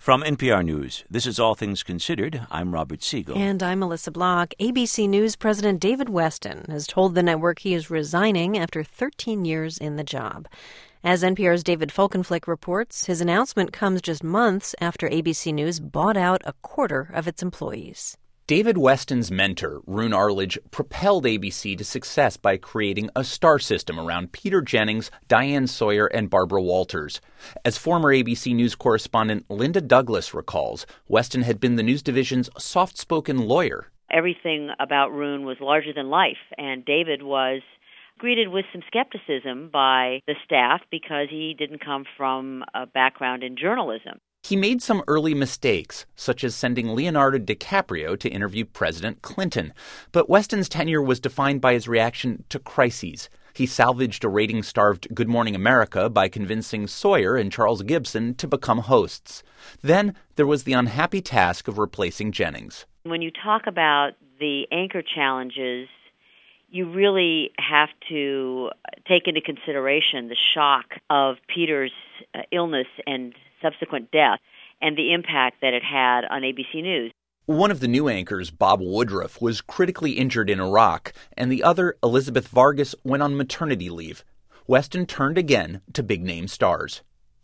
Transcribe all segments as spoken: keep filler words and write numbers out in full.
From N P R News, this is All Things Considered. I'm Robert Siegel. And I'm Melissa Block. A B C News President David Westin has told the network he is resigning after thirteen years in the job. As N P R's David Folkenflik reports, his announcement comes just months after A B C News bought out a quarter of its employees. David Westin's mentor, Roone Arledge, propelled A B C to success by creating a star system around Peter Jennings, Diane Sawyer, and Barbara Walters. As former A B C News correspondent Linda Douglas recalls, Westin had been the news division's soft-spoken lawyer. Everything about Roone was larger than life, and David was greeted with some skepticism by the staff because he didn't come from a background in journalism. He made some early mistakes, such as sending Leonardo DiCaprio to interview President Clinton. But Westin's tenure was defined by his reaction to crises. He salvaged a rating-starved Good Morning America by convincing Sawyer and Charles Gibson to become hosts. Then there was the unhappy task of replacing Jennings. When you talk about the anchor challenges, you really have to take into consideration the shock of Peter's uh, illness and subsequent death and the impact that it had on A B C News. One of the new anchors, Bob Woodruff, was critically injured in Iraq, and the other, Elizabeth Vargas, went on maternity leave. Westin turned again to big-name stars.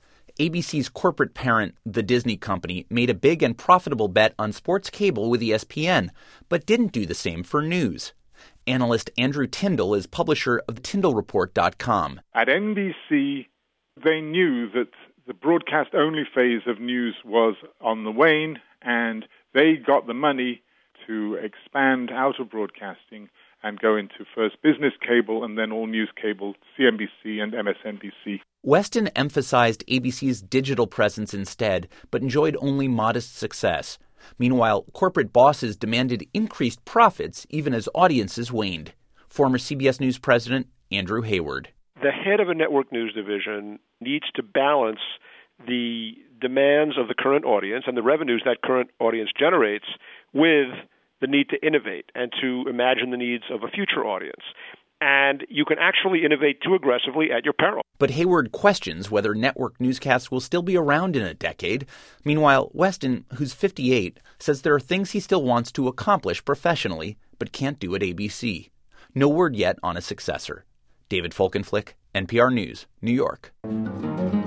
A B C's corporate parent, the Disney Company, made a big and profitable bet on sports cable with E S P N, but didn't do the same for news. Analyst Andrew Tyndall is publisher of Tyndall Report dot com. At N B C, they knew that the broadcast-only phase of news was on the wane, and they got the money to expand out of broadcasting and go into first business cable and then all news cable, C N B C and M S N B C. Westin emphasized A B C's digital presence instead, but enjoyed only modest success. Meanwhile, corporate bosses demanded increased profits even as audiences waned. Former C B S News president Andrew Hayward. The head of a network news division needs to balance the demands of the current audience and the revenues that current audience generates with the need to innovate and to imagine the needs of a future audience. And you can actually innovate too aggressively at your peril. But Hayward questions whether network newscasts will still be around in a decade. Meanwhile, Westin, who's fifty-eight, says there are things he still wants to accomplish professionally, but can't do at A B C. No word yet on a successor. David Folkenflik, N P R News, New York.